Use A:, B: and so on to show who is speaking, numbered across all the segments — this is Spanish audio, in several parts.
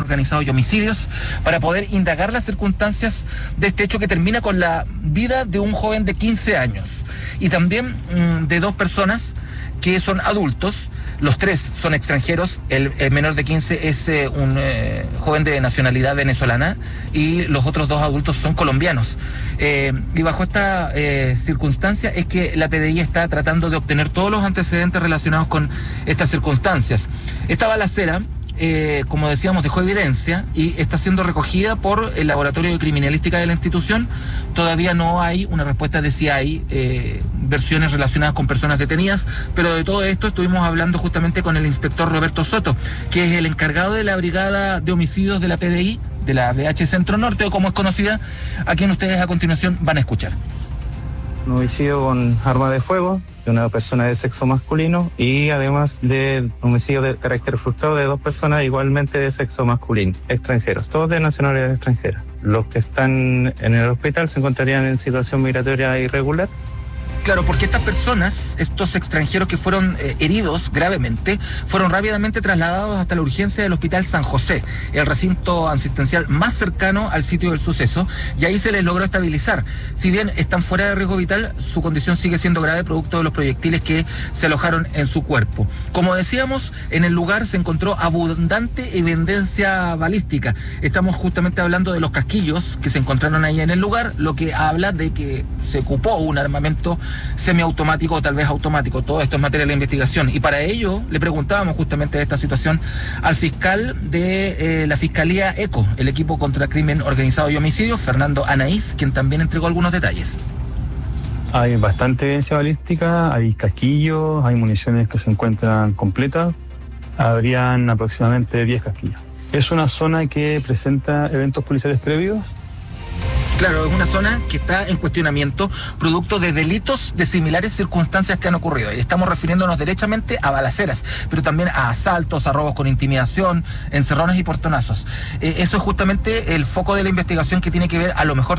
A: organizado y homicidios para poder indagar las circunstancias de este hecho que termina con la vida de un joven de 15 años y también de dos personas que son adultos. Los tres son extranjeros, el menor de 15 es un joven de nacionalidad venezolana y los otros dos adultos son colombianos. Y bajo esta circunstancia es que la PDI está tratando de obtener todos los antecedentes relacionados con estas circunstancias. Esta balacera, como decíamos, dejó evidencia y está siendo recogida por el Laboratorio de Criminalística de la institución. Todavía no hay una respuesta de si hay versiones relacionadas con personas detenidas, pero de todo esto estuvimos hablando justamente con el inspector Roberto Soto, que es el encargado de la Brigada de Homicidios de la PDI, de la BH Centro Norte, o como es conocida, a quien ustedes a continuación van a escuchar.
B: Un homicidio con arma de fuego de una persona de sexo masculino y además de homicidio de carácter frustrado de dos personas igualmente de sexo masculino, extranjeros, todos de nacionalidad extranjera. Los que están en el hospital se encontrarían en situación migratoria irregular.
A: Claro, porque estas personas, estos extranjeros que fueron heridos gravemente, fueron rápidamente trasladados hasta la urgencia del Hospital San José, el recinto asistencial más cercano al sitio del suceso, y ahí se les logró estabilizar. Si bien están fuera de riesgo vital, su condición sigue siendo grave producto de los proyectiles que se alojaron en su cuerpo. Como decíamos, en el lugar se encontró abundante evidencia balística. Estamos justamente hablando de los casquillos que se encontraron ahí en el lugar, lo que habla de que se ocupó un armamento semiautomático o tal vez automático. Todo esto es materia de la investigación y para ello le preguntábamos justamente de esta situación al fiscal de la Fiscalía ECO, el equipo contra crimen organizado y homicidio, Fernando Anaís, quien también entregó algunos detalles.
C: Hay bastante evidencia balística, hay casquillos, hay municiones que se encuentran completas, habrían aproximadamente 10 casquillos. Es una zona que presenta eventos policiales previos.
A: Claro, es una zona que está en cuestionamiento producto de delitos de similares circunstancias que han ocurrido. Y estamos refiriéndonos derechamente a balaceras, pero también a asaltos, a robos con intimidación, encerrones y portonazos. Eso es justamente el foco de la investigación que tiene que ver, a lo mejor,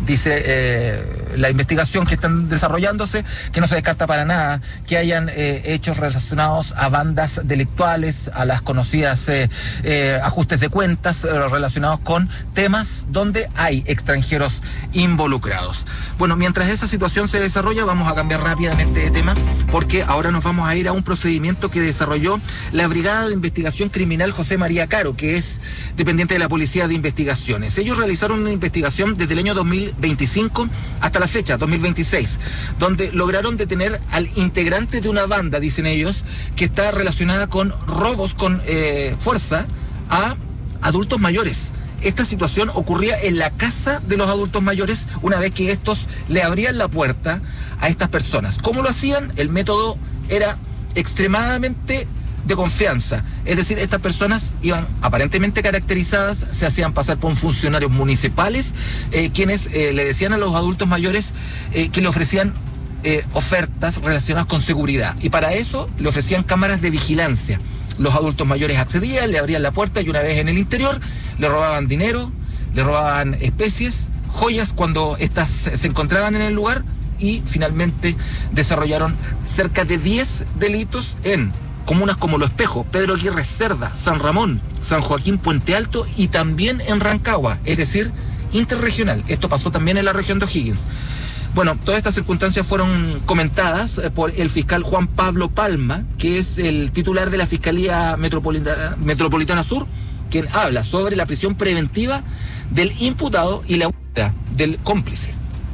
A: dice la investigación que están desarrollándose, que no se descarta para nada que hayan hechos relacionados a bandas delictuales, a las conocidas ajustes de cuentas relacionados con temas donde hay extranjeros involucrados. Bueno, mientras esa situación se desarrolla, vamos a cambiar rápidamente de tema, porque ahora nos vamos a ir a un procedimiento que desarrolló la Brigada de Investigación Criminal José María Caro, que es dependiente de la Policía de Investigaciones. Ellos realizaron una investigación desde el año 2025 hasta la fecha, 2026, donde lograron detener al integrante de una banda, dicen ellos, que está relacionada con robos con fuerza a adultos mayores. Esta situación ocurría en la casa de los adultos mayores una vez que estos le abrían la puerta a estas personas. ¿Cómo lo hacían? El método era extremadamente de confianza, es decir, estas personas iban aparentemente caracterizadas, se hacían pasar por funcionarios municipales, quienes le decían a los adultos mayores que le ofrecían ofertas relacionadas con seguridad, y para eso le ofrecían cámaras de vigilancia. Los adultos mayores accedían, le abrían la puerta y una vez en el interior le robaban dinero, le robaban especies, joyas cuando estas se encontraban en el lugar, y finalmente desarrollaron cerca de 10 delitos en comunas como Lo Espejo, Pedro Aguirre Cerda, San Ramón, San Joaquín Puente Alto y también en Rancagua, es decir, interregional. Esto pasó también en la región de O'Higgins. Bueno, todas estas circunstancias fueron comentadas por el fiscal Juan Pablo Palma, que es el titular de la Fiscalía Metropolitana Sur, quien habla sobre la prisión preventiva del imputado y la búsqueda del cómplice.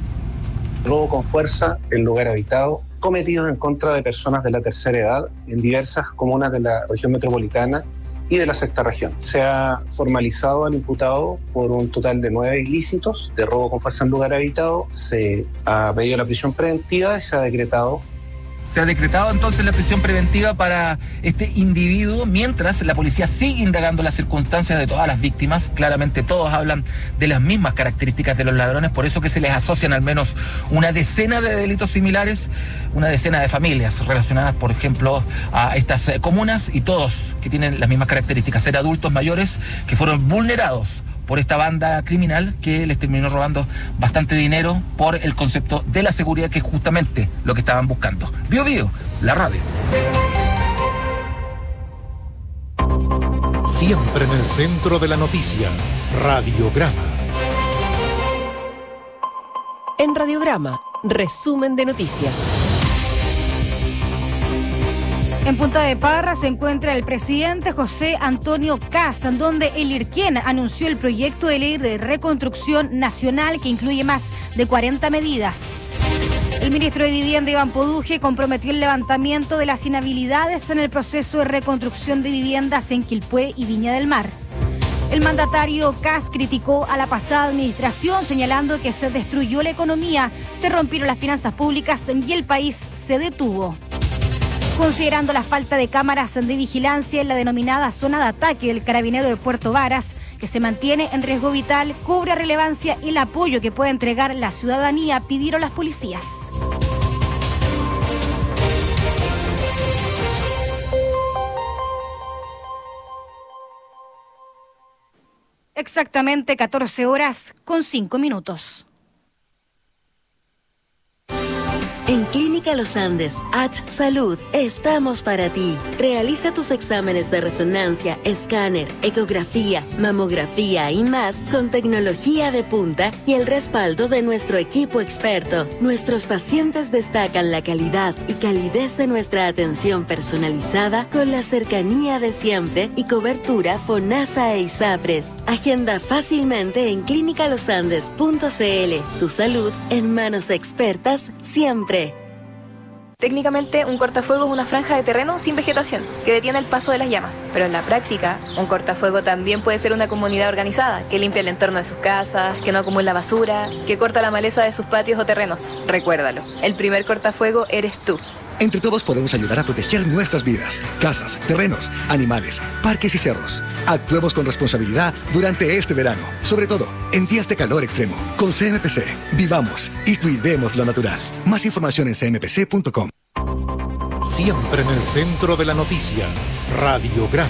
D: Robo con fuerza en lugar habitado, cometidos en contra de personas de la tercera edad en diversas comunas de la región metropolitana y de la sexta región. Se ha formalizado al imputado por un total de 9 ilícitos de robo con fuerza en lugar habitado. Se ha pedido la prisión preventiva y se ha decretado.
A: Se ha decretado entonces la prisión preventiva para este individuo, mientras la policía sigue indagando las circunstancias de todas las víctimas. Claramente todos hablan de las mismas características de los ladrones, por eso que se les asocian al menos una decena de delitos similares, una decena de familias relacionadas, por ejemplo, a estas comunas, y todos que tienen las mismas características, ser adultos mayores que fueron vulnerados por esta banda criminal que les terminó robando bastante dinero por el concepto de la seguridad, que es justamente lo que estaban buscando. Bio, la radio.
E: Siempre en el centro de la noticia, Radiograma.
F: En Radiograma, resumen de noticias.
G: En Punta de Parra se encuentra el presidente José Antonio Kast, en donde el IRQEN anunció el proyecto de ley de reconstrucción nacional que incluye más de 40 medidas. El ministro de Vivienda, Iván Poduje, comprometió el levantamiento de las inhabilidades en el proceso de reconstrucción de viviendas en Quilpué y Viña del Mar. El mandatario Kast criticó a la pasada administración, señalando que se destruyó la economía, se rompieron las finanzas públicas y el país se detuvo. Considerando la falta de cámaras de vigilancia en la denominada zona de ataque del carabinero de Puerto Varas, que se mantiene en riesgo vital, cobra relevancia el apoyo que puede entregar la ciudadanía, pidieron las policías. Exactamente 14:05.
H: En Clínica Los Andes, H Salud, estamos para ti. Realiza tus exámenes de resonancia, escáner, ecografía, mamografía y más con tecnología de punta y el respaldo de nuestro equipo experto. Nuestros pacientes destacan la calidad y calidez de nuestra atención personalizada con la cercanía de siempre y cobertura FONASA e ISAPRES. Agenda fácilmente en clinicalosandes.cl. Tu salud en manos expertas siempre.
I: Técnicamente, un cortafuegos es una franja de terreno sin vegetación que detiene el paso de las llamas. Pero en la práctica, un cortafuego también puede ser una comunidad organizada que limpia el entorno de sus casas, que no acumula basura, que corta la maleza de sus patios o terrenos. Recuérdalo, el primer cortafuego eres tú.
J: Entre todos podemos ayudar a proteger nuestras vidas, casas, terrenos, animales, parques y cerros. Actuemos con responsabilidad durante este verano, sobre todo en días de calor extremo. Con CMPC, vivamos y cuidemos lo natural. Más información en cmpc.com.
E: Siempre en el centro de la noticia, Radiograma.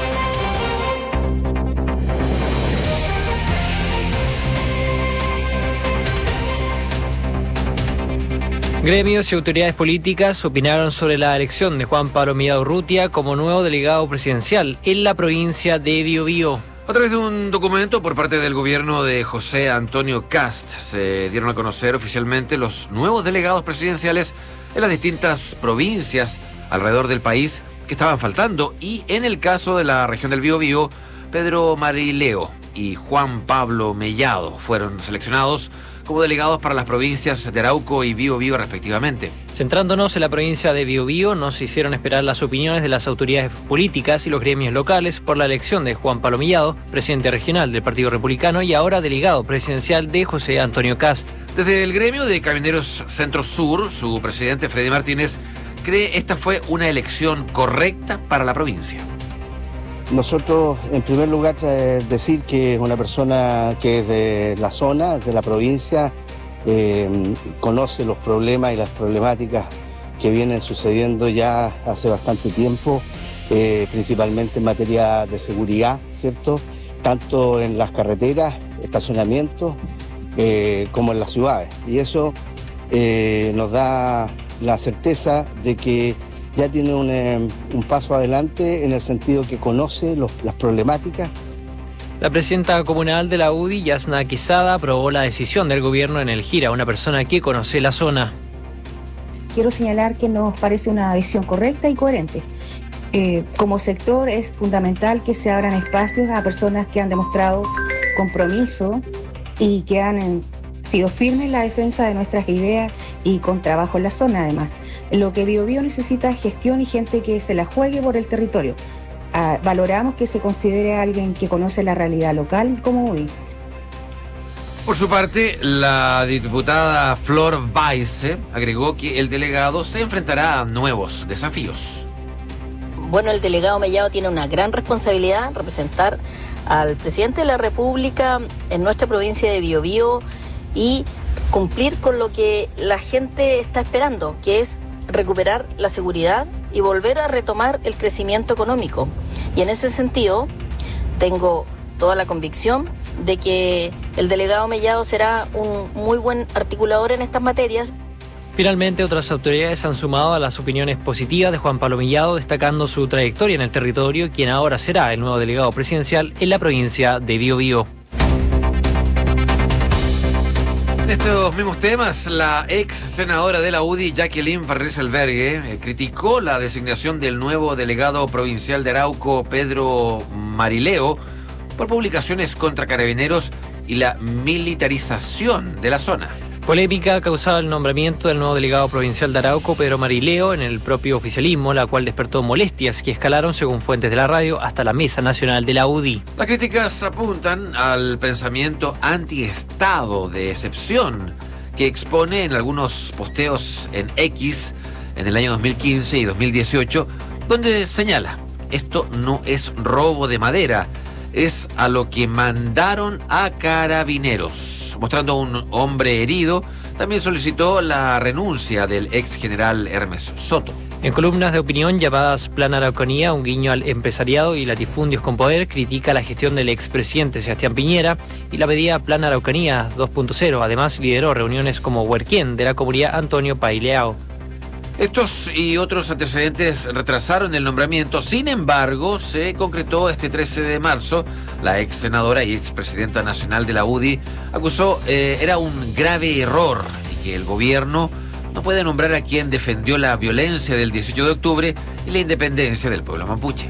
K: Gremios y autoridades políticas opinaron sobre la elección de Juan Pablo Mellado Urrutia como nuevo delegado presidencial en la provincia de Biobío.
L: A través de un documento por parte del gobierno de José Antonio Kast se dieron a conocer oficialmente los nuevos delegados presidenciales en las distintas provincias alrededor del país que estaban faltando, y en el caso de la región del Biobío, Pedro Marileo y Juan Pablo Mellado fueron seleccionados como delegados para las provincias de Arauco y Biobío respectivamente.
K: Centrándonos en la provincia de Biobío, no se hicieron esperar las opiniones de las autoridades políticas y los gremios locales por la elección de Juan Pablo Mellado, presidente regional del Partido Republicano y ahora delegado presidencial de José Antonio Kast.
L: Desde el gremio de Camioneros Centro Sur, su presidente Freddy Martínez cree esta fue una elección correcta para la provincia.
M: Nosotros, en primer lugar, decir que es una persona que es de la zona, de la provincia, conoce los problemas y las problemáticas que vienen sucediendo ya hace bastante tiempo, principalmente en materia de seguridad, ¿cierto? Tanto en las carreteras, estacionamientos, como en las ciudades. Y eso nos da la certeza de que ya tiene un paso adelante en el sentido que conoce las problemáticas.
K: La presidenta comunal de la UDI, Yasna Quesada, aprobó la decisión del gobierno en el Gira, una persona que conoce la zona.
N: Quiero señalar que nos parece una decisión correcta y coherente. Como sector es fundamental que se abran espacios a personas que han demostrado compromiso y que han sido firmes en la defensa de nuestras ideas y con trabajo en la zona además. Lo que Biobío necesita es gestión y gente que se la juegue por el territorio. Valoramos que se considere a alguien que conoce la realidad local como UDI.
L: Por su parte, la diputada Flor Weisse agregó que el delegado se enfrentará a nuevos desafíos.
O: Bueno, el delegado Mellado tiene una gran responsabilidad, representar al presidente de la República en nuestra provincia de Biobío y cumplir con lo que la gente está esperando, que es recuperar la seguridad y volver a retomar el crecimiento económico. Y en ese sentido, tengo toda la convicción de que el delegado Mellado será un muy buen articulador en estas materias.
K: Finalmente, otras autoridades han sumado a las opiniones positivas de Juan Pablo Mellado, destacando su trayectoria en el territorio, quien ahora será el nuevo delegado presidencial en la provincia de Biobío.
L: En estos mismos temas, la ex senadora de la UDI, Jacqueline Van Rysselberghe, criticó la designación del nuevo delegado provincial de Arauco, Pedro Marileo, por publicaciones contra carabineros y la militarización de la zona.
K: Polémica ha causado el nombramiento del nuevo delegado provincial de Arauco, Pedro Marileo, en el propio oficialismo, la cual despertó molestias que escalaron, según fuentes de la radio, hasta la Mesa Nacional de la UDI.
L: Las críticas apuntan al pensamiento anti-estado de excepción que expone en algunos posteos en X en el año 2015 y 2018, donde señala: esto no es robo de madera, es a lo que mandaron a carabineros. Mostrando a un hombre herido, también solicitó la renuncia del ex general Hermes Soto.
K: En columnas de opinión llamadas Plan Araucanía, un guiño al empresariado y latifundios con poder, critica la gestión del expresidente Sebastián Piñera y la medida Plan Araucanía 2.0. Además, lideró reuniones como Huerquén de la comunidad Antonio Paileao.
L: Estos y otros antecedentes retrasaron el nombramiento. Sin embargo, se concretó este 13 de marzo. La ex senadora y expresidenta nacional de la UDI acusó era un grave error y que el gobierno no puede nombrar a quien defendió la violencia del 18 de octubre y la independencia del pueblo mapuche.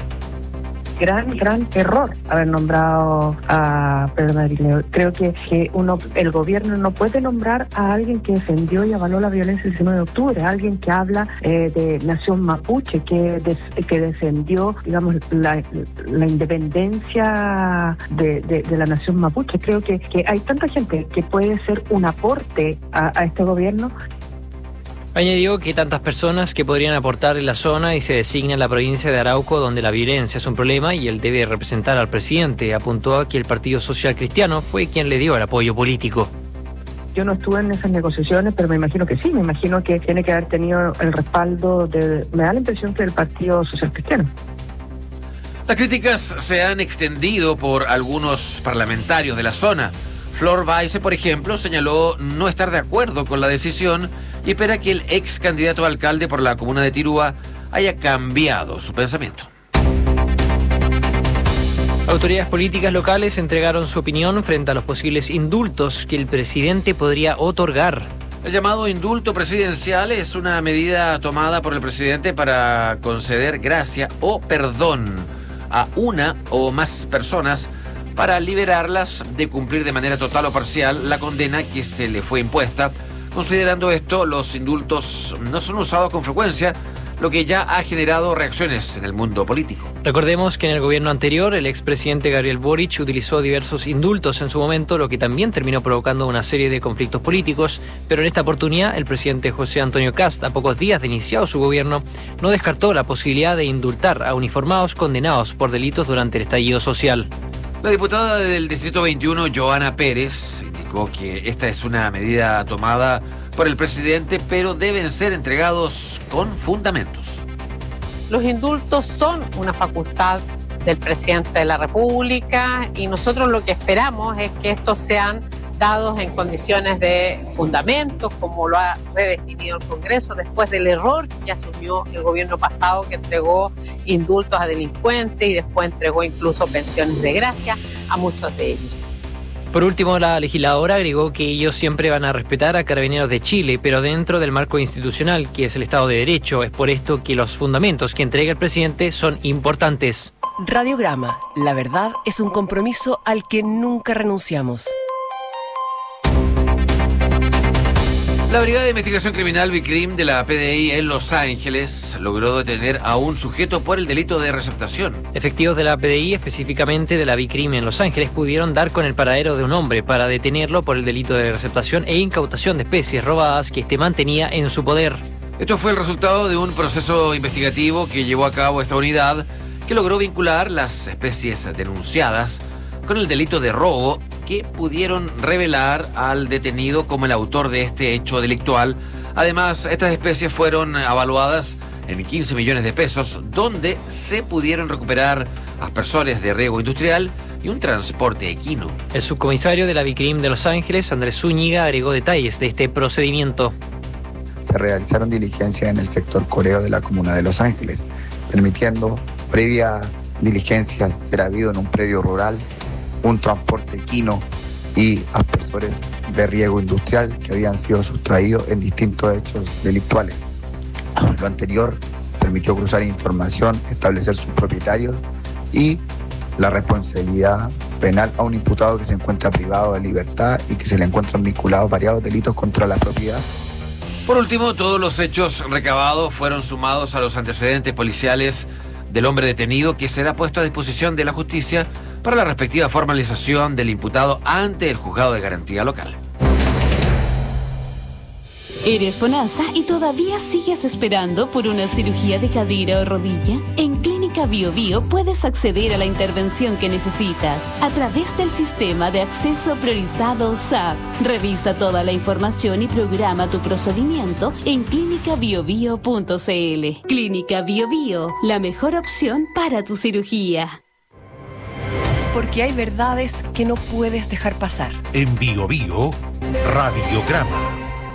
P: Gran error haber nombrado a Pedro Marileo. Creo que el gobierno no puede nombrar a alguien que defendió y avaló la violencia del 19 de octubre, alguien que habla de nación mapuche, que defendió, digamos, la independencia de la nación mapuche. Creo que hay tanta gente que puede ser un aporte a este gobierno.
K: Añadió que tantas personas que podrían aportar en la zona y se designa en la provincia de Arauco, donde la violencia es un problema y él debe representar al presidente. Apuntó a que el Partido Social Cristiano fue quien le dio el apoyo político.
P: Yo no estuve en esas negociaciones, pero me imagino que sí, me imagino que tiene que haber tenido el respaldo me da la impresión que del Partido Social Cristiano.
L: Las críticas se han extendido por algunos parlamentarios de la zona. Flor Baise, por ejemplo, señaló no estar de acuerdo con la decisión y espera que el ex candidato a alcalde por la comuna de Tirúa haya cambiado su pensamiento.
K: Autoridades políticas locales entregaron su opinión frente a los posibles indultos que el presidente podría otorgar.
L: El llamado indulto presidencial es una medida tomada por el presidente para conceder gracia o perdón a una o más personas para liberarlas de cumplir de manera total o parcial la condena que se le fue impuesta. Considerando esto, los indultos no son usados con frecuencia, lo que ya ha generado reacciones en el mundo político.
K: Recordemos que en el gobierno anterior, el expresidente Gabriel Boric utilizó diversos indultos en su momento, lo que también terminó provocando una serie de conflictos políticos, pero en esta oportunidad el presidente José Antonio Kast, a pocos días de iniciado su gobierno, no descartó la posibilidad de indultar a uniformados condenados por delitos durante el estallido social.
L: La diputada del Distrito 21, Joana Pérez, indicó que esta es una medida tomada por el presidente, pero deben ser entregados con fundamentos.
Q: Los indultos son una facultad del presidente de la República y nosotros lo que esperamos es que estos sean dados en condiciones de fundamentos, como lo ha redefinido el Congreso después del error que asumió el gobierno pasado, que entregó indultos a delincuentes y después entregó incluso pensiones de gracia a muchos de ellos.
K: Por último, la legisladora agregó que ellos siempre van a respetar a Carabineros de Chile, pero dentro del marco institucional, que es el Estado de Derecho. Es por esto que los fundamentos que entrega el presidente son importantes.
F: Radiograma. La verdad es un compromiso al que nunca renunciamos.
L: La Brigada de Investigación Criminal BICRIM de la PDI en Los Ángeles logró detener a un sujeto por el delito de receptación.
K: Efectivos de la PDI, específicamente de la BICRIM en Los Ángeles, pudieron dar con el paradero de un hombre para detenerlo por el delito de receptación e incautación de especies robadas que este mantenía en su poder.
L: Esto fue el resultado de un proceso investigativo que llevó a cabo esta unidad, que logró vincular las especies denunciadas con el delito de robo, que pudieron revelar al detenido como el autor de este hecho delictual. Además, estas especies fueron evaluadas en 15 millones de pesos, donde se pudieron recuperar aspersores de riego industrial y un transporte equino.
K: El subcomisario de la BICRIM de Los Ángeles, Andrés Zúñiga, agregó detalles de este procedimiento.
R: se realizaron diligencias en el sector coreo de la comuna de Los Ángeles, permitiendo previas diligencias ser habido en un predio rural, un transporte equino y aspersores de riego industrial que habían sido sustraídos en distintos hechos delictuales. Lo anterior permitió cruzar información, establecer sus propietarios y la responsabilidad penal a un imputado que se encuentra privado de libertad y que se le encuentran vinculados variados delitos contra la propiedad.
L: Por último, todos los hechos recabados fueron sumados a los antecedentes policiales del hombre detenido, que será puesto a disposición de la justicia para la respectiva formalización del imputado ante el juzgado de garantía local.
S: ¿Eres FONASA y todavía sigues esperando por una cirugía de cadera o rodilla? En Clínica Bio Bio puedes acceder a la intervención que necesitas a través del sistema de acceso priorizado SAP. Revisa toda la información y programa tu procedimiento en clinicabiobio.cl. Clínica Bio Bio, la mejor opción para tu cirugía.
F: Porque hay verdades que no puedes dejar pasar.
E: En Bio Bio, Radiograma.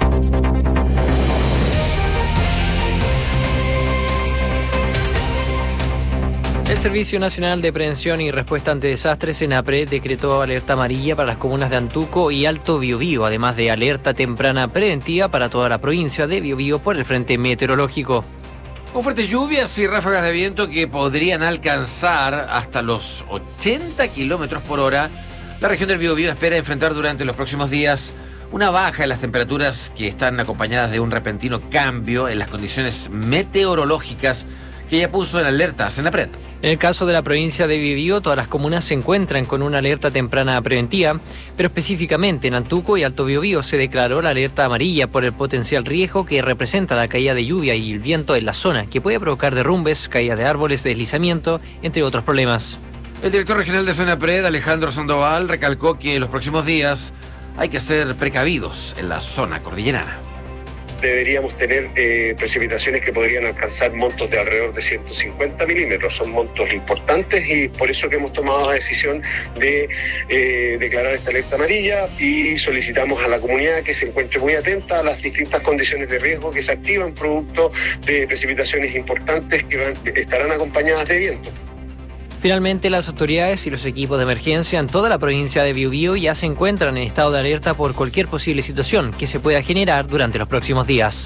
K: El Servicio Nacional de Prevención y Respuesta ante Desastres, SENAPRED, decretó alerta amarilla para las comunas de Antuco y Alto Biobío, además de alerta temprana preventiva para toda la provincia de Biobío por el frente meteorológico.
L: Con fuertes lluvias y ráfagas de viento que podrían alcanzar hasta los 80 kilómetros por hora, la región del Biobío espera enfrentar durante los próximos días una baja en las temperaturas que están acompañadas de un repentino cambio en las condiciones meteorológicas que ya puso en alerta a SENAPRED.
K: En el caso de la provincia de Biobío, todas las comunas se encuentran con una alerta temprana preventiva, pero específicamente en Antuco y Alto Biobío se declaró la alerta amarilla por el potencial riesgo que representa la caída de lluvia y el viento en la zona, que puede provocar derrumbes, caída de árboles, deslizamiento, entre otros problemas.
L: El director regional de SENAPRED, Alejandro Sandoval, recalcó que en los próximos días hay que ser precavidos en la zona cordillerana.
D: Deberíamos tener precipitaciones que podrían alcanzar montos de alrededor de 150 milímetros. Son montos importantes y por eso que hemos tomado la decisión de declarar esta alerta amarilla y solicitamos a la comunidad que se encuentre muy atenta a las distintas condiciones de riesgo que se activan producto de precipitaciones importantes que estarán acompañadas de viento.
K: Finalmente, las autoridades y los equipos de emergencia en toda la provincia de Biobío ya se encuentran en estado de alerta por cualquier posible situación que se pueda generar durante los próximos días.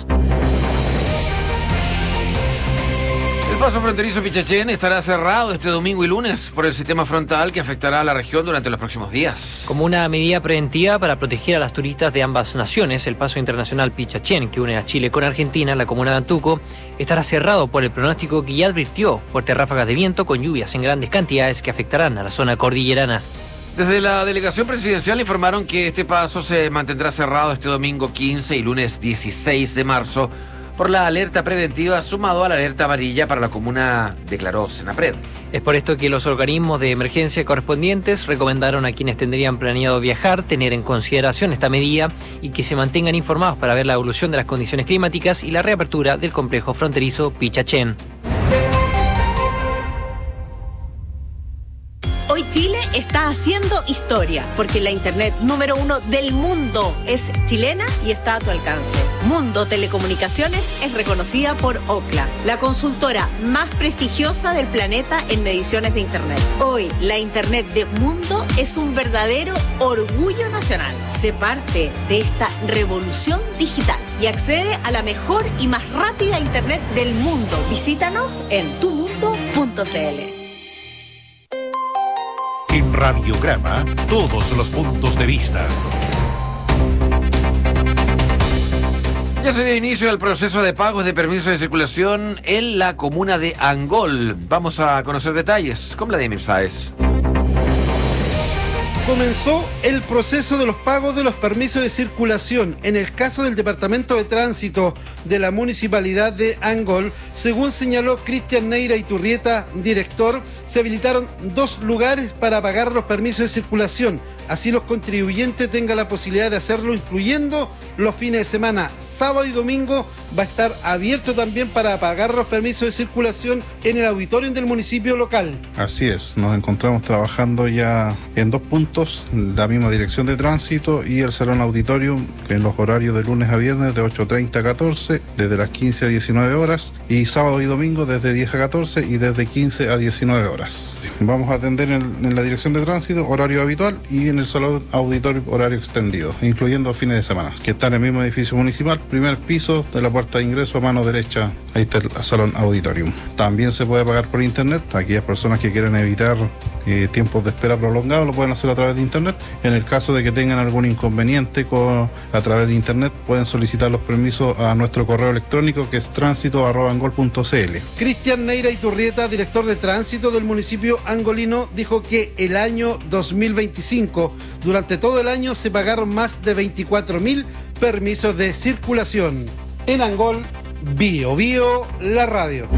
L: El paso fronterizo Pichachén estará cerrado este domingo y lunes por el sistema frontal que afectará a la región durante los próximos días.
K: Como una medida preventiva para proteger a las turistas de ambas naciones, el paso internacional Pichachén, que une a Chile con Argentina, la comuna de Antuco, estará cerrado por el pronóstico que ya advirtió fuertes ráfagas de viento con lluvias en grandes cantidades que afectarán a la zona cordillerana.
L: Desde la delegación presidencial informaron que este paso se mantendrá cerrado este domingo 15 y lunes 16 de marzo por la alerta preventiva sumado a la alerta amarilla para la comuna, declaró SENAPRED.
K: Es por esto que los organismos de emergencia correspondientes recomendaron a quienes tendrían planeado viajar tener en consideración esta medida y que se mantengan informados para ver la evolución de las condiciones climáticas y la reapertura del complejo fronterizo Pichachén.
T: Hoy Chile está haciendo historia, porque la internet número 1 del mundo es chilena y está a tu alcance. Mundo Telecomunicaciones es reconocida por Ookla, la consultora más prestigiosa del planeta en mediciones de internet. Hoy, la internet de Mundo es un verdadero orgullo nacional. Sé parte de esta revolución digital y accede a la mejor y más rápida internet del mundo. Visítanos en tumundo.cl.
E: En Radiograma, todos los puntos de vista.
L: Ya se dio inicio al proceso de pagos de permisos de circulación en la comuna de Angol. Vamos a conocer detalles con Vladimir Sáez.
U: Comenzó el proceso de los pagos de los permisos de circulación. En el caso del Departamento de Tránsito de la Municipalidad de Angol, según señaló Cristian Neira Iturrieta, director, se habilitaron 2 lugares para pagar los permisos de circulación. Así los contribuyentes tengan la posibilidad de hacerlo, incluyendo los fines de semana. Sábado y domingo va a estar abierto también para pagar los permisos de circulación en el auditorio del municipio local.
B: Así es, nos encontramos trabajando ya en 2 puntos, la misma dirección de tránsito y el salón auditorio, que en los horarios de lunes a viernes de 8:30 a 14, desde las 15 a 19 horas, y sábado y domingo desde 10 a 14 y desde 15 a 19 horas. Vamos a atender en la dirección de tránsito, horario habitual, y en el salón auditorio, horario extendido, incluyendo fines de semana, que está en el mismo edificio municipal, primer piso de la puerta de ingreso a mano derecha, ahí está el salón auditorium. También se puede pagar por internet, aquellas personas que quieren evitar tiempos de espera prolongados lo pueden hacer a través de internet. En el caso de que tengan algún inconveniente a través de internet, pueden solicitar los permisos a nuestro correo electrónico, que es tránsito@angol.cl.
U: Cristian Neira Iturrieta, director de tránsito del municipio angolino, dijo que el año 2025, durante todo el año, se pagaron más de 24.000 permisos de circulación. En Angol, Bio Bio, la radio.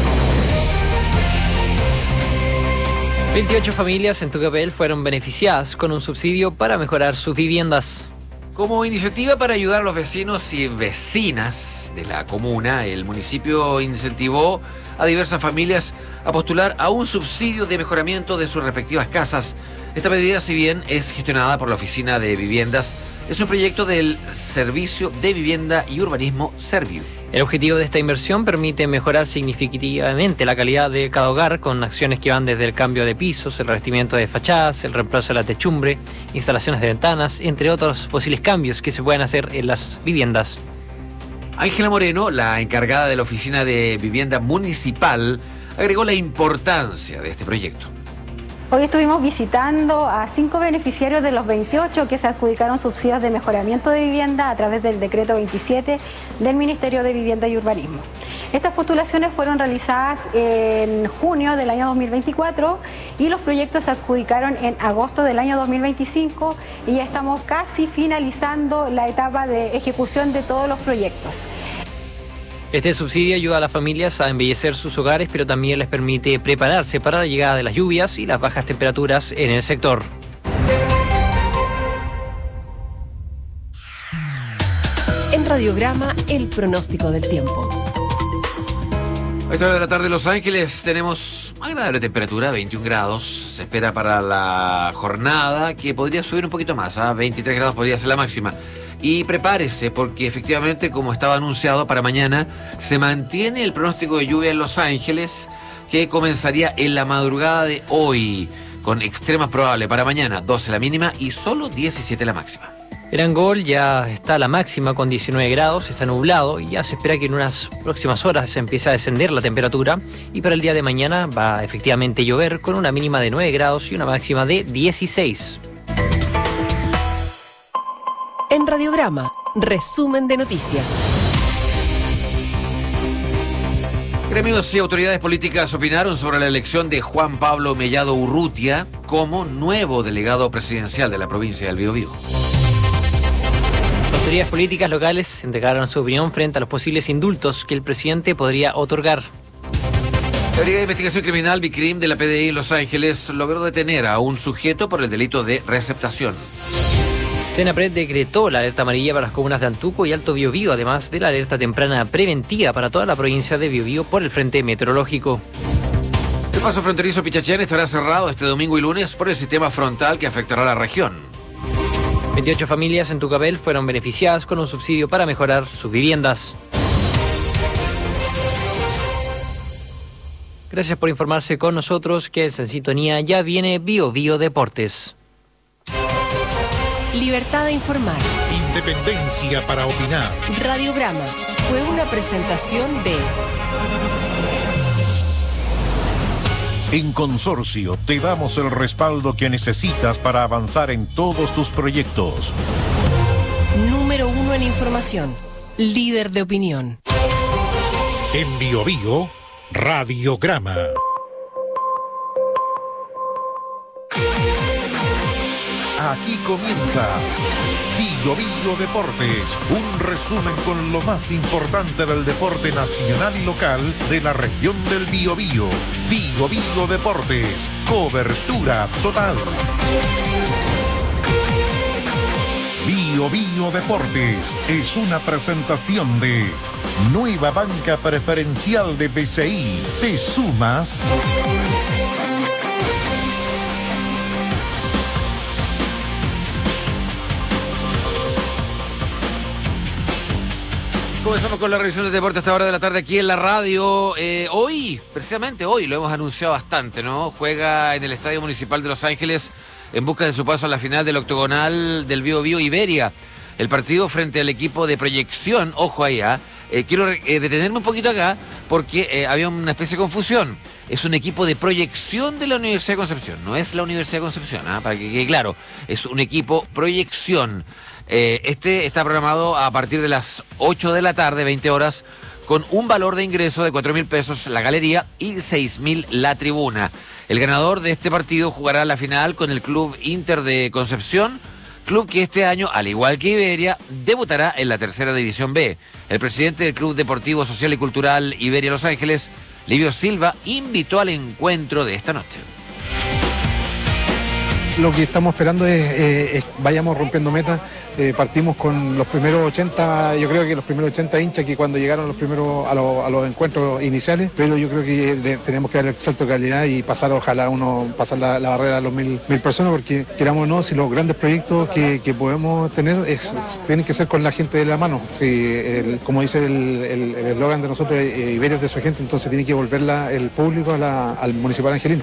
K: 28 familias en Tucapel fueron beneficiadas con un subsidio para mejorar sus viviendas.
L: Como iniciativa para ayudar a los vecinos y vecinas de la comuna, el municipio incentivó a diversas familias a postular a un subsidio de mejoramiento de sus respectivas casas. Esta medida, si bien es gestionada por la Oficina de Viviendas, es un proyecto del Servicio de Vivienda y Urbanismo Serviu.
K: El objetivo de esta inversión permite mejorar significativamente la calidad de cada hogar con acciones que van desde el cambio de pisos, el revestimiento de fachadas, el reemplazo de la techumbre, instalaciones de ventanas, entre otros posibles cambios que se pueden hacer en las viviendas.
L: Ángela Moreno, la encargada de la Oficina de Vivienda Municipal, agregó la importancia de este proyecto.
V: Hoy estuvimos visitando a 5 beneficiarios de los 28 que se adjudicaron subsidios de mejoramiento de vivienda a través del decreto 27 del Ministerio de Vivienda y Urbanismo. Estas postulaciones fueron realizadas en junio del año 2024 y los proyectos se adjudicaron en agosto del año 2025 y ya estamos casi finalizando la etapa de ejecución de todos los proyectos.
K: Este subsidio ayuda a las familias a embellecer sus hogares, pero también les permite prepararse para la llegada de las lluvias y las bajas temperaturas en el sector.
F: En Radiograma, el pronóstico del tiempo.
L: A esta hora de la tarde en Los Ángeles tenemos agradable temperatura, 21 grados. Se espera para la jornada que podría subir un poquito más, 23 grados podría ser la máxima. Y prepárese porque efectivamente, como estaba anunciado para mañana, se mantiene el pronóstico de lluvia en Los Ángeles, que comenzaría en la madrugada de hoy, con extremas probables para mañana, 12 la mínima y solo 17 la máxima.
K: En Angol ya está la máxima con 19 grados, está nublado y ya se espera que en unas próximas horas se empiece a descender la temperatura, y para el día de mañana va efectivamente a llover con una mínima de 9 grados y una máxima de 16.
F: En Radiograma, resumen de noticias.
L: Gremios y autoridades políticas opinaron sobre la elección de Juan Pablo Mellado Urrutia como nuevo delegado presidencial de la provincia del Biobío.
K: Autoridades políticas locales entregaron su opinión frente a los posibles indultos que el presidente podría otorgar.
L: La Brigada de Investigación Criminal BICRIM de la PDI en Los Ángeles logró detener a un sujeto por el delito de receptación.
K: Senapred decretó la alerta amarilla para las comunas de Antuco y Alto Biobío, además de la alerta temprana preventiva para toda la provincia de Biobío por el frente meteorológico.
L: El paso fronterizo Pichachén estará cerrado este domingo y lunes por el sistema frontal que afectará a la región.
K: 28 familias en Tucapel fueron beneficiadas con un subsidio para mejorar sus viviendas. Gracias por informarse con nosotros, que es en sintonía. Ya viene Bio Bio Deportes.
F: Libertad de informar.
E: Independencia para opinar.
F: Radiograma fue una presentación de...
E: En Consorcio te damos el respaldo que necesitas para avanzar en todos tus proyectos.
F: Número 1 en información. Líder de opinión.
E: En Biobío, Radiograma. Aquí comienza Biobío Deportes, un resumen con lo más importante del deporte nacional y local de la región del Biobío. Biobío Deportes, cobertura total. Bio Bio Deportes es una presentación de Nueva Banca Preferencial de BCI. ¿Te sumas?
L: Comenzamos con la revisión del deporte a esta hora de la tarde aquí en la radio. Hoy, precisamente hoy, lo hemos anunciado bastante, ¿no? Juega en el Estadio Municipal de Los Ángeles en busca de su paso a la final del octogonal del Bio Bio Iberia. El partido frente al equipo de proyección, ojo ahí, quiero detenerme un poquito acá porque había una especie de confusión. Es un equipo de proyección de la Universidad de Concepción, no es la Universidad de Concepción, para que quede claro. Es un equipo proyección. Este está programado a partir de las 8 de la tarde, 20 horas, con un valor de ingreso de 4.000 pesos la galería y 6.000 la tribuna. El ganador de este partido jugará la final con el Club Inter de Concepción, club que este año, al igual que Iberia, debutará en la tercera división B. El presidente del Club Deportivo Social y Cultural Iberia Los Ángeles, Livio Silva, invitó al encuentro de esta noche.
A: Lo que estamos esperando es vayamos rompiendo metas. Partimos con los primeros 80, yo creo que los primeros 80 hinchas que cuando llegaron los primeros a los encuentros iniciales, pero yo creo que tenemos que dar el salto de calidad y pasar, ojalá pasar la barrera de los 1.000 personas, porque queramos o no, si los grandes proyectos que podemos tener tienen que ser con la gente de la mano. Como dice el eslogan de nosotros, Iberia es de su gente, entonces tiene que volverla el público al municipal angelino.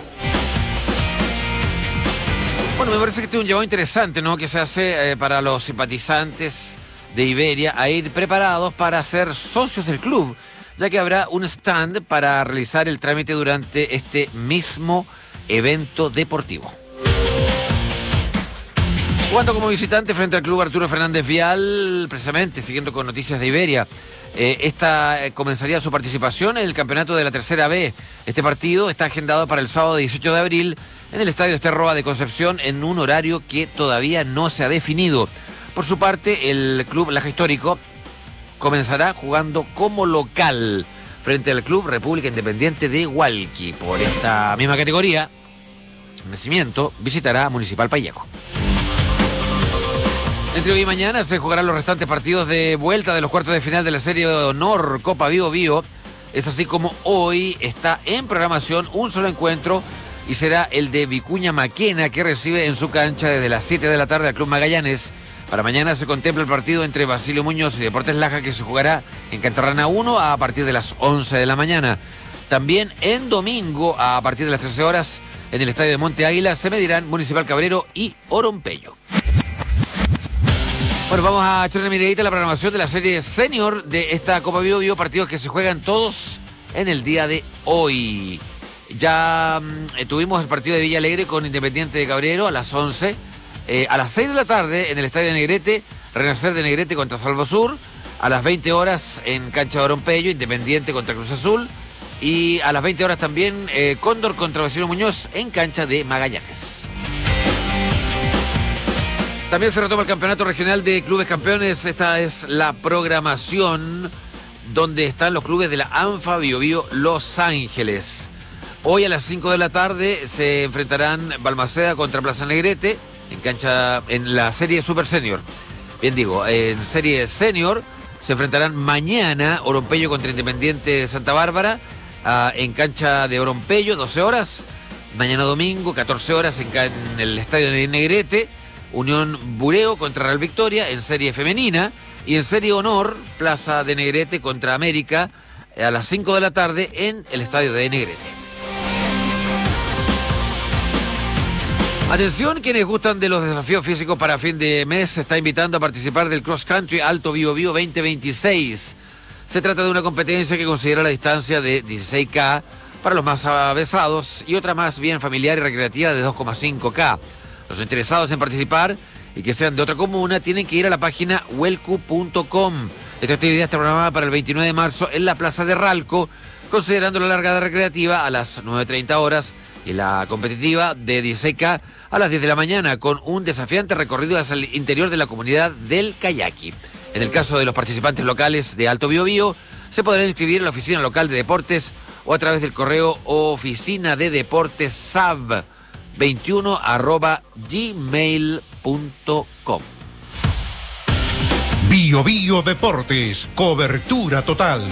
L: Bueno, me parece que este es un llamado interesante, ¿no?, que se hace para los simpatizantes de Iberia a ir preparados para ser socios del club, ya que habrá un stand para realizar el trámite durante este mismo evento deportivo. Jugando como visitante frente al club Arturo Fernández Vial, precisamente siguiendo con noticias de Iberia, esta comenzaría su participación en el campeonato de la tercera B. Este partido está agendado para el sábado 18 de abril en el Estadio Esterroa de Concepción en un horario que todavía no se ha definido. Por su parte, el club Laja Histórico comenzará jugando como local frente al club República Independiente de Hualqui. Por esta misma categoría, Nacimiento visitará a Municipal Payaco. Entre hoy y mañana se jugarán los restantes partidos de vuelta de los cuartos de final de la Serie de Honor Copa Bio Bio. Es así como hoy está en programación un solo encuentro y será el de Vicuña Maquena, que recibe en su cancha desde las 7 de la tarde al Club Magallanes. Para mañana se contempla el partido entre Basilio Muñoz y Deportes Laja, que se jugará en Cantarrana 1 a partir de las 11 de la mañana. También en domingo a partir de las 13 horas en el Estadio de Monte Águila se medirán Municipal Cabrero y Orompeyo. Bueno, vamos a echar una miradita a la programación de la serie senior de esta Copa Bio Bio, partidos que se juegan todos en el día de hoy. Ya tuvimos el partido de Villa Alegre con Independiente de Cabrero a las 11. A las 6 de la tarde en el Estadio de Negrete, Renacer de Negrete contra Salvo Sur. A las 20 horas en cancha de Orompeyo, Independiente contra Cruz Azul. Y a las 20 horas también Cóndor contra Basilio Muñoz en cancha de Magallanes. También se retoma el campeonato regional de clubes campeones. Esta es la programación donde están los clubes de la ANFA Bio Bio Los Ángeles. Hoy a las 5 de la tarde se enfrentarán Balmaceda contra Plaza Negrete en la serie Super Senior. Bien digo, en serie Senior se enfrentarán mañana Orompeyo contra Independiente de Santa Bárbara en cancha de Orompeyo, 12 horas. Mañana domingo, 14 horas en el Estadio de Negrete. Unión Bureo contra Real Victoria en serie femenina. Y en serie Honor, Plaza de Negrete contra América a las 5 de la tarde en el Estadio de Negrete. Atención, quienes gustan de los desafíos físicos para fin de mes, se está invitando a participar del Cross Country Alto Bio Bio 2026. Se trata de una competencia que considera la distancia de 16K para los más avesados y otra más bien familiar y recreativa de 2,5K. Los interesados en participar y que sean de otra comuna tienen que ir a la página huelcu.com. Esta actividad está programada para el 29 de marzo en la Plaza de Ralco, considerando la largada recreativa a las 9:30 horas y la competitiva de 16K a las 10 de la mañana, con un desafiante recorrido hacia el interior de la comunidad del Kayaki. En el caso de los participantes locales de Alto Bio Bio, se podrán inscribir en la oficina local de deportes o a través del correo oficinadedeportesab21@gmail.com.
E: Bio Bio Deportes, cobertura total.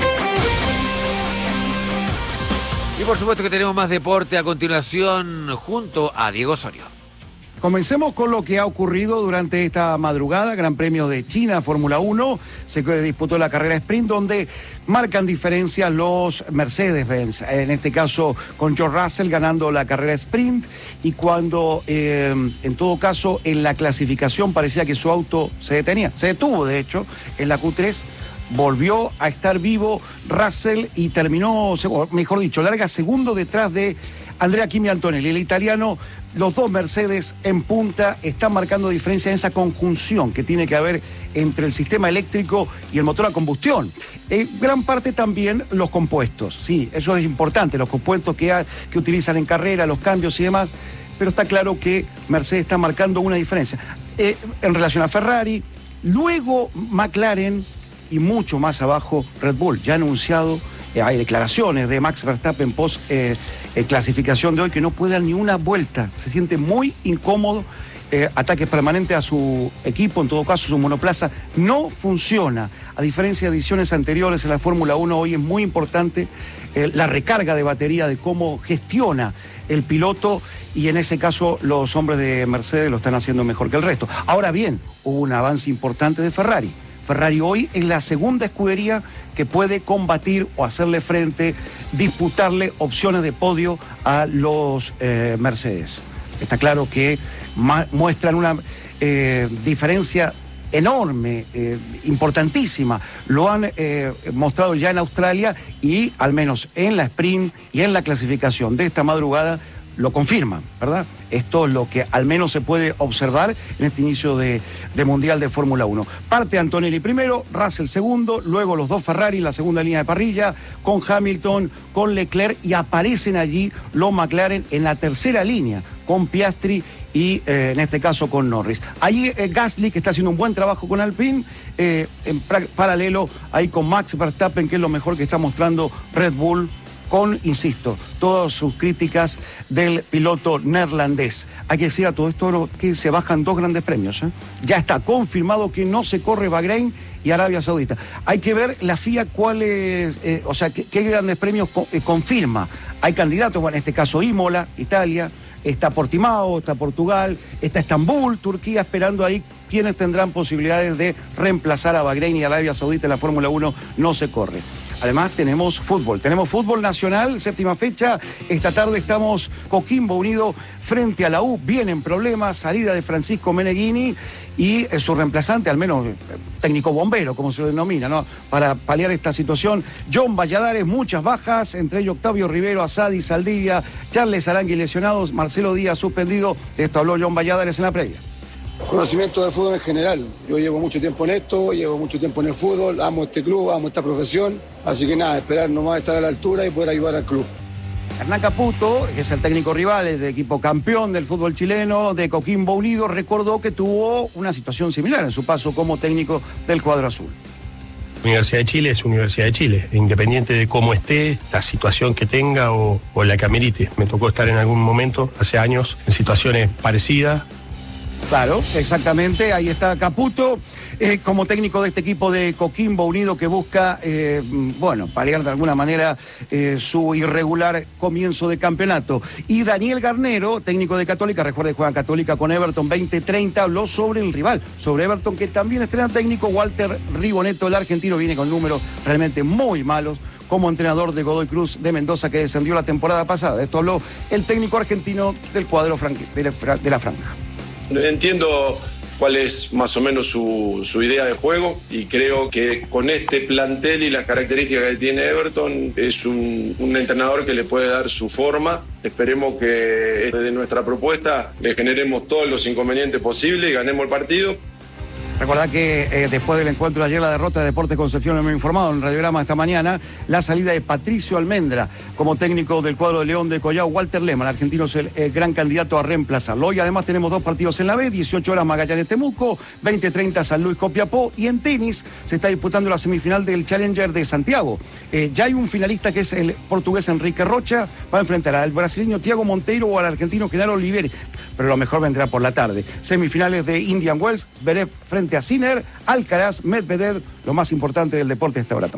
L: Y por supuesto que tenemos más deporte a continuación junto a Diego Osorio.
C: Comencemos con lo que ha ocurrido durante esta madrugada, Gran Premio de China, Fórmula 1, se disputó la carrera sprint donde marcan diferencia los Mercedes-Benz, en este caso con George Russell ganando la carrera sprint y cuando en todo caso en la clasificación parecía que su auto se detuvo de hecho en la Q3, volvió a estar vivo Russell y terminó, mejor dicho, larga segundo detrás de Andrea Kimi Antonelli, el italiano. Los dos Mercedes en punta están marcando diferencia en esa conjunción que tiene que haber entre el sistema eléctrico y el motor a combustión. Gran parte también los compuestos, sí, eso es importante, los compuestos que utilizan en carrera, los cambios y demás, pero está claro que Mercedes está marcando una diferencia. En relación a Ferrari, luego McLaren y mucho más abajo Red Bull, ya ha anunciado. Hay declaraciones de Max Verstappen post clasificación de hoy que no puede dar ni una vuelta, se siente muy incómodo, ataques permanentes a su equipo, en todo caso su monoplaza no funciona, a diferencia de ediciones anteriores en la Fórmula 1, hoy es muy importante la recarga de batería, de cómo gestiona el piloto y en ese caso los hombres de Mercedes lo están haciendo mejor que el resto. Ahora bien, hubo un avance importante de Ferrari. Ferrari hoy es la segunda escudería que puede combatir o hacerle frente, disputarle opciones de podio a los Mercedes. Está claro que muestran una diferencia enorme, importantísima. Lo han mostrado ya en Australia y al menos en la sprint y en la clasificación de esta madrugada lo confirman, ¿verdad? Esto es lo que al menos se puede observar en este inicio de Mundial de Fórmula 1. Parte Antonelli primero, Russell segundo, luego los dos Ferrari, la segunda línea de parrilla, con Hamilton, con Leclerc, y aparecen allí los McLaren en la tercera línea, con Piastri y en este caso con Norris. Ahí Gasly, que está haciendo un buen trabajo con Alpine, en paralelo ahí con Max Verstappen, que es lo mejor que está mostrando Red Bull, con, insisto, todas sus críticas del piloto neerlandés. Hay que decir a todo esto que se bajan dos grandes premios. Ya está confirmado que no se corre Bahrein y Arabia Saudita. Hay que ver la FIA cuáles, qué grandes premios confirma. Hay candidatos, bueno, en este caso Imola, Italia, está Portimao, está Portugal, está Estambul, Turquía, esperando ahí quienes tendrán posibilidades de reemplazar a Bahrein y Arabia Saudita en la Fórmula 1, no se corre. Además tenemos fútbol nacional, séptima fecha, esta tarde estamos Coquimbo Unido frente a la U, vienen problemas, salida de Francisco Meneghini y su reemplazante, al menos técnico bombero, como se lo denomina, ¿no? Para paliar esta situación, John Valladares, muchas bajas, entre ellos Octavio Rivero, Asadi, Saldivia, Charles Arangui lesionados, Marcelo Díaz suspendido, de esto habló John Valladares en la previa.
G: Conocimiento del fútbol en general. Yo llevo mucho tiempo en esto, llevo mucho tiempo en el fútbol, amo este club, amo esta profesión, así que nada, esperar nomás estar a la altura y poder ayudar al club.
C: Hernán Caputo, que es el técnico rival, es del equipo campeón del fútbol chileno, de Coquimbo Unido, recordó que tuvo una situación similar en su paso como técnico del cuadro azul.
W: Universidad de Chile es Universidad de Chile, independiente de cómo esté, la situación que tenga o la que amerite. Me tocó estar en algún momento, hace años, en situaciones parecidas.
C: Claro, exactamente, ahí está Caputo, como técnico de este equipo de Coquimbo Unido que busca, paliar de alguna manera su irregular comienzo de campeonato. Y Daniel Garnero, técnico de Católica, recuerde, juega Católica con Everton 2030, habló sobre el rival, sobre Everton, que también estrena técnico. Walter Rigoneto, el argentino, viene con números realmente muy malos como entrenador de Godoy Cruz de Mendoza, que descendió la temporada pasada. De esto habló el técnico argentino del cuadro de la franja.
X: Entiendo cuál es más o menos su idea de juego y creo que con este plantel y las características que tiene Everton es un entrenador que le puede dar su forma. Esperemos que desde nuestra propuesta le generemos todos los inconvenientes posibles y ganemos el partido.
C: Recordad que después del encuentro de ayer, la derrota de Deportes Concepción, hemos informado en Radiograma esta mañana, la salida de Patricio Almendra como técnico del cuadro de León de Collao. Walter Lehmann, argentino, es el gran candidato a reemplazarlo. Hoy además tenemos dos partidos en la B, 18 horas Magallanes Temuco, 20:30 San Luis Copiapó, y en tenis se está disputando la semifinal del Challenger de Santiago. Ya hay un finalista que es el portugués Enrique Rocha, va a enfrentar al brasileño Thiago Monteiro o al argentino Genaro Oliveira, pero lo mejor vendrá por la tarde. Semifinales de Indian Wells, Zverev frente frente a Sinner, Alcaraz, Medvedev, lo más importante del deporte hasta ahora.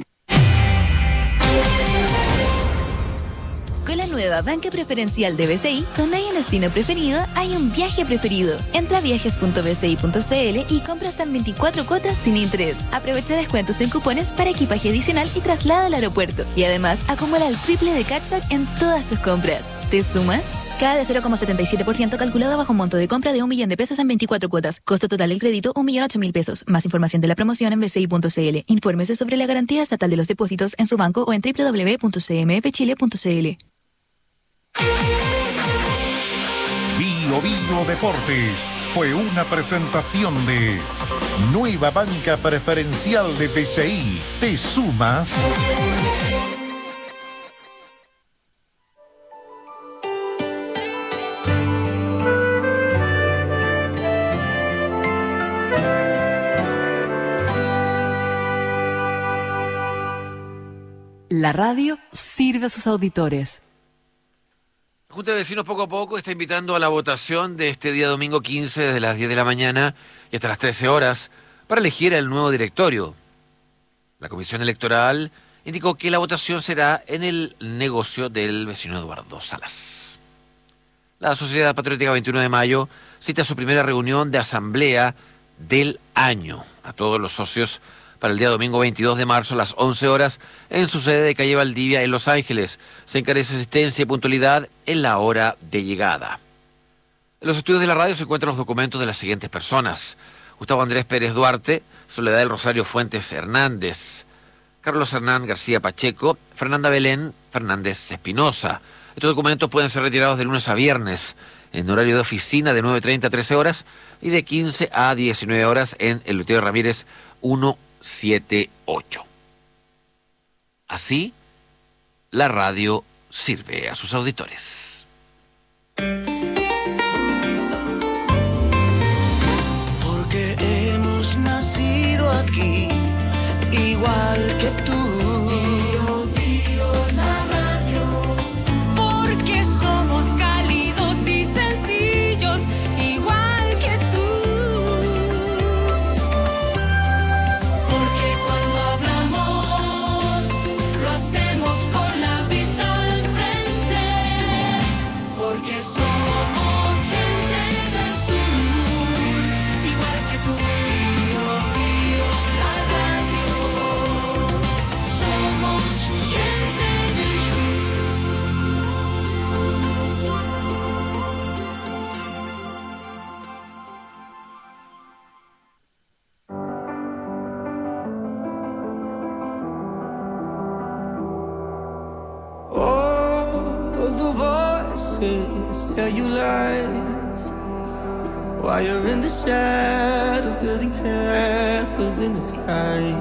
H: Con la nueva banca preferencial de BCI, donde hay un destino preferido, hay un viaje preferido. Entra a viajes.bci.cl y compra hasta en 24 cuotas sin interés. Aprovecha descuentos en cupones para equipaje adicional y traslado al aeropuerto. Y además, acumula el triple de cashback en todas tus compras. ¿Te sumas? Cada de 0,77% calculado bajo un monto de compra de 1 millón de pesos en 24 cuotas. Costo total del crédito, 1.008.000 pesos. Más información de la promoción en bci.cl. Infórmese sobre la garantía estatal de los depósitos en su banco o en www.cmfchile.cl.
E: Bio Bio Deportes fue una presentación de Nueva Banca Preferencial de BCI. ¿Te sumas?
F: La radio sirve a sus auditores.
L: La Junta de Vecinos poco a poco está invitando a la votación de este día domingo 15 desde las 10 de la mañana y hasta las 13 horas para elegir el nuevo directorio. La Comisión Electoral indicó que la votación será en el negocio del vecino Eduardo Salas. La Sociedad Patriótica 21 de Mayo cita su primera reunión de asamblea del año a todos los socios para el día domingo 22 de marzo a las 11 horas en su sede de calle Valdivia en Los Ángeles. Se encarece asistencia y puntualidad en la hora de llegada. En los estudios de la radio se encuentran los documentos de las siguientes personas: Gustavo Andrés Pérez Duarte, Soledad del Rosario Fuentes Hernández, Carlos Hernán García Pacheco, Fernanda Belén Fernández Espinosa. Estos documentos pueden ser retirados de lunes a viernes en horario de oficina de 9:30 a 13 horas y de 15 a 19 horas en el Eleuterio Ramírez 178. Así, la radio sirve a sus auditores.
I: Porque hemos nacido aquí, igual que tú. Bio, bio, la radio. Porque somos cálidos y sencillos, igual que tú. Porque cuando hablamos, lo hacemos con la vista al frente. Porque somos gente del sur, igual que tú. Bio, bio, la radio. Somos gente del
J: All the voices tell you lies while you're in the shadows building castles in the sky.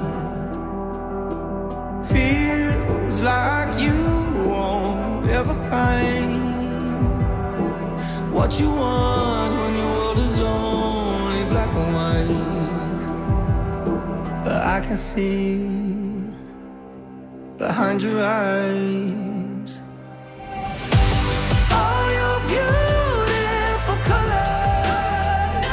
J: Feels like you won't ever find what you want when your world is only black and white. But I can see behind your eyes all your beautiful colors,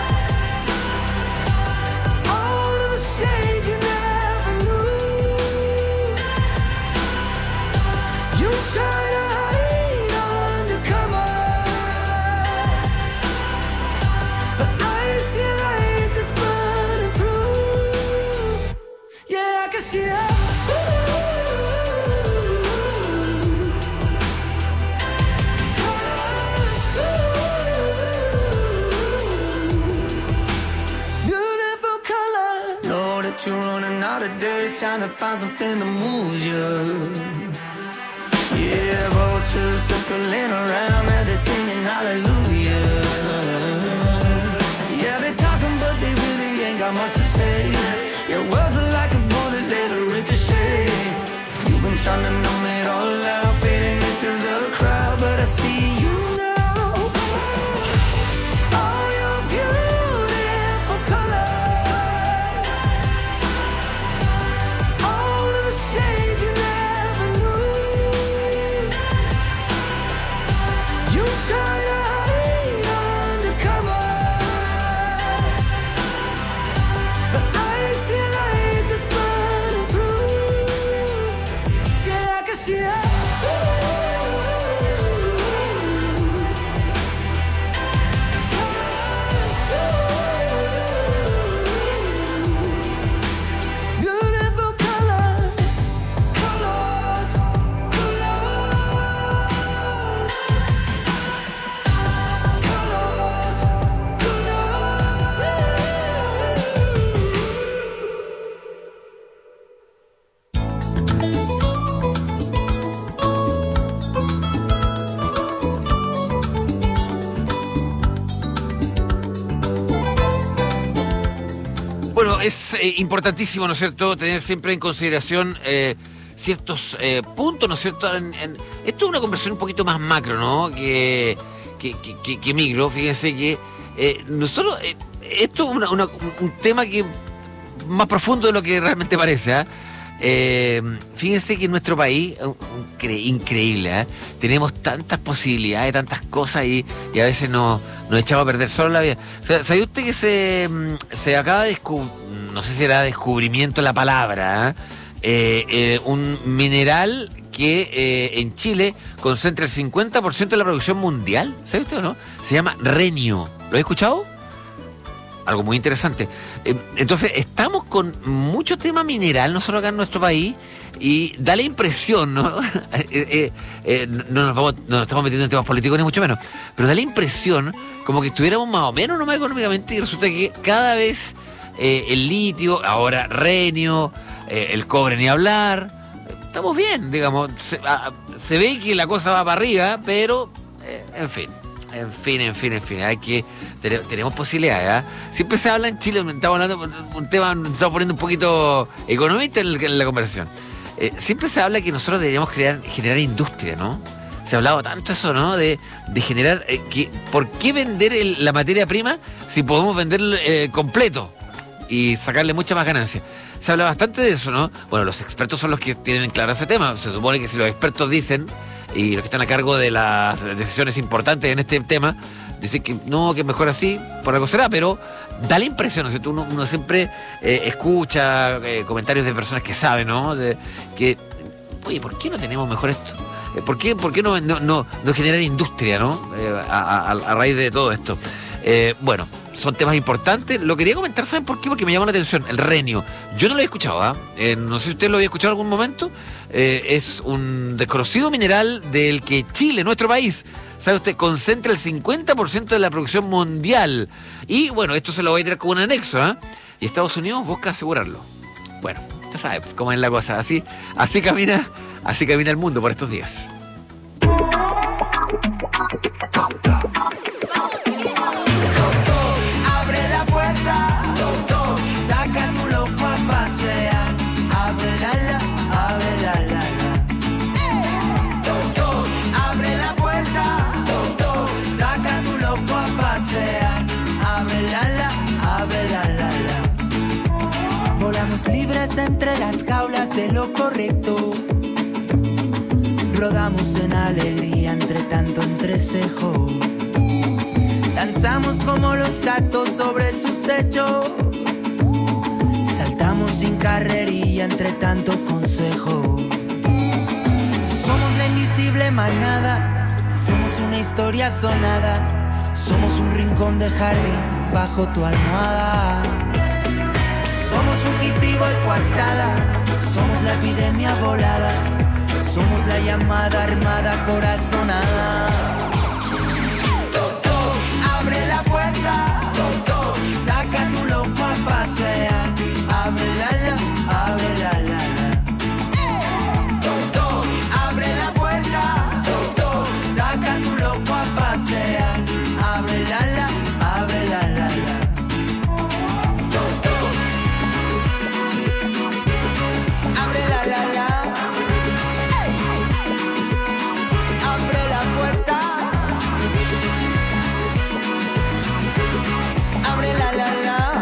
J: all of the shades you never knew. You try to hide undercover, but I see a light that's burning through. Yeah, I can see that. You're running out of days trying to find something that moves you. Yeah, vultures circling around and they're singing hallelujah. Yeah, they're talking but they really ain't got much to say. Your words are like a bullet, let it ricochet. You've been trying to numb it all out, fading into the crowd, but I see you now. All your beautiful colors, shades you never knew. You try to hide undercover, but
L: Bueno, es importantísimo, ¿no es cierto?, tener siempre en consideración ciertos puntos, ¿no es cierto? Esto es una conversación un poquito más macro, ¿no?, que micro. Fíjense que nosotros, esto es un tema que más profundo de lo que realmente parece, fíjense que en nuestro país, increíble, tenemos tantas posibilidades, tantas cosas y a veces nos echamos a perder solo la vida. ¿Sabe usted que se acaba de no sé si era descubrimiento la palabra, un mineral que en Chile concentra el 50% de la producción mundial? ¿Sabe usted o no? Se llama renio. ¿Lo he escuchado? Algo muy interesante. Entonces, estamos con mucho tema mineral nosotros acá en nuestro país y da la impresión, ¿no? No nos estamos metiendo en temas políticos ni mucho menos, pero da la impresión como que estuviéramos más o menos nomás económicamente y resulta que cada vez el litio, ahora renio, el cobre ni hablar, estamos bien, digamos. Se ve que la cosa va para arriba, pero en fin. Hay que tenemos posibilidades, Siempre se habla en Chile, estamos hablando un tema, nos estamos poniendo un poquito economista en la conversación. Siempre se habla que nosotros deberíamos generar industria, ¿no? Se ha hablado tanto eso, ¿no? De generar ¿por qué vender la materia prima si podemos venderlo completo y sacarle mucha más ganancia? Se habla bastante de eso, ¿no? Bueno, los expertos son los que tienen claro ese tema. Se supone que si los expertos dicen, y los que están a cargo de las decisiones importantes en este tema, dicen que no, que es mejor así, por algo será, pero da la impresión, ¿no? Uno siempre escucha comentarios de personas que saben, ¿no? Que, oye, ¿por qué no tenemos mejor esto? ¿Por qué no generar industria, ¿no? A raíz de todo esto. Bueno, son temas importantes. Lo quería comentar, ¿saben por qué? Porque me llama la atención. El renio. Yo no lo había escuchado, no sé si usted lo había escuchado en algún momento. Es un desconocido mineral del que Chile, nuestro país, ¿sabe usted?, concentra el 50% de la producción mundial. Y bueno, esto se lo voy a tirar como un anexo, y Estados Unidos busca asegurarlo. Bueno, usted sabe cómo es la cosa. Así camina el mundo por estos días.
J: Abre la puerta, saca tu loco a pasear. Abre la. Abre la puerta, saca tu loco a pasear. Abre la. Volamos libres entre las jaulas de lo correcto. Rodamos en alegría entre tanto entrecejo. Danzamos como los gatos sobre sus techos. Saltamos sin carrerilla entre tanto consejo. Somos la invisible manada. Somos una historia sonada. Somos un rincón de jardín bajo tu almohada. Somos fugitivo y coartada. Somos la epidemia volada. Somos la llamada armada corazonada. Abre la puerta, saca tu loco a pasear. Abre la. Abre la puerta, saca tu loco a pasear. Abre la. Abre la. Abre la puerta. Abre la.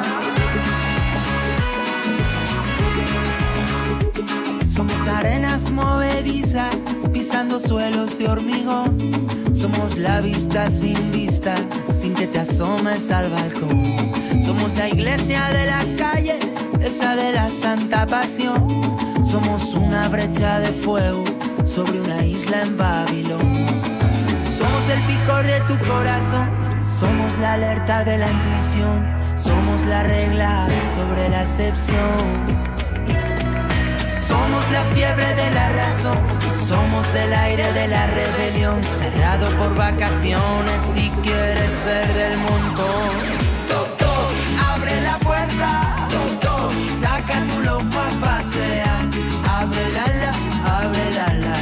J: Somos arenas movedizas pisando suelos de hormigón. Somos la vista, sin que te asomes al balcón. Somos la iglesia de la calle, esa de la santa pasión. Somos una brecha de fuego sobre una isla en Babilón. Somos el picor de tu corazón. Somos la alerta de la intuición. Somos la regla sobre la excepción. Somos la fiebre de la razón. Somos el aire de la rebelión. Cerrado por vacaciones si quieres ser del montón. Abre la puerta, saca tu loco a pasear. Abre la. Abre la.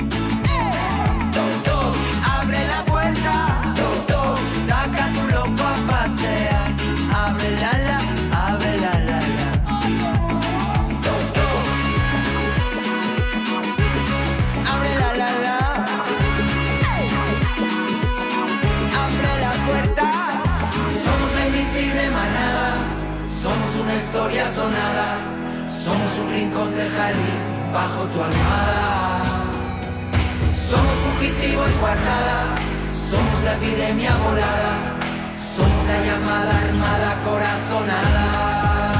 J: Abre la puerta, saca tu loco a pasear. Abre la. Abre la. una historia sonada. Somos un rincón del jardín bajo tu almohada. Somos fugitivo y coartada. Somos la epidemia volada. Somos la llamada armada corazonada.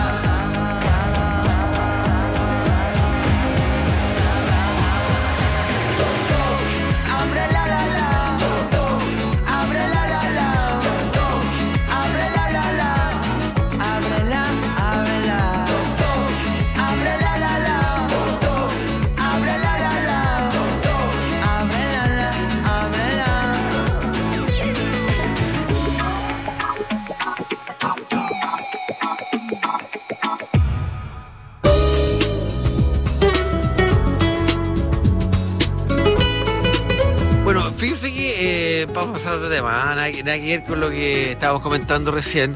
L: Fíjense que, vamos a pasar a otro tema, nada que ver con lo que estábamos comentando recién.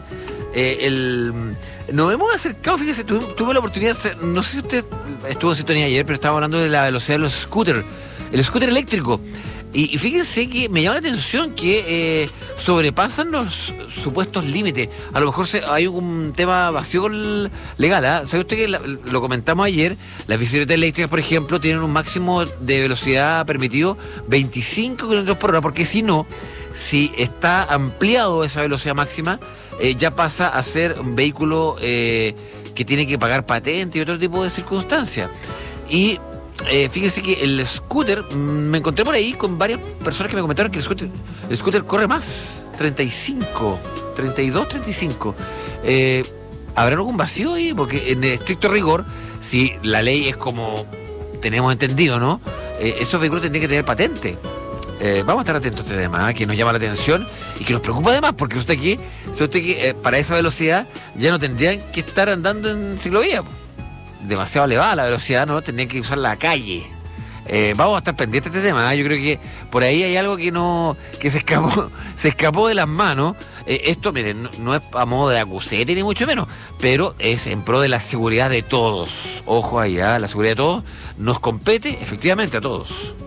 L: Nos hemos acercado, fíjese, tuve la oportunidad, no sé si usted estuvo en sintonía ayer, pero estábamos hablando de la velocidad de los scooters, el scooter eléctrico. Y fíjense que me llama la atención que sobrepasan los supuestos límites. A lo mejor hay un tema vacío legal, ¿eh? ¿Sabe usted que lo comentamos ayer? Las bicicletas eléctricas, por ejemplo, tienen un máximo de velocidad permitido 25 km/h, porque si no, si está ampliado esa velocidad máxima, ya pasa a ser un vehículo que tiene que pagar patente y otro tipo de circunstancias. Y fíjense que el scooter, me encontré por ahí con varias personas que me comentaron que el scooter corre más, 32, 35. ¿Habrá algún vacío ahí? Porque en estricto rigor, si la ley es como tenemos entendido, ¿no? Esos vehículos tendrían que tener patente. Vamos a estar atentos a este tema, que nos llama la atención y que nos preocupa además, porque usted que para esa velocidad ya no tendrían que estar andando en ciclovía. Demasiado elevada la velocidad, ¿no? Tendrían que usar la calle. Vamos a estar pendientes de este tema, ¿eh? Yo creo que por ahí hay algo que se escapó de las manos. Esto, miren, no es a modo de acusete ni mucho menos, pero es en pro de la seguridad de todos. Ojo ahí, la seguridad de todos nos compete efectivamente a todos.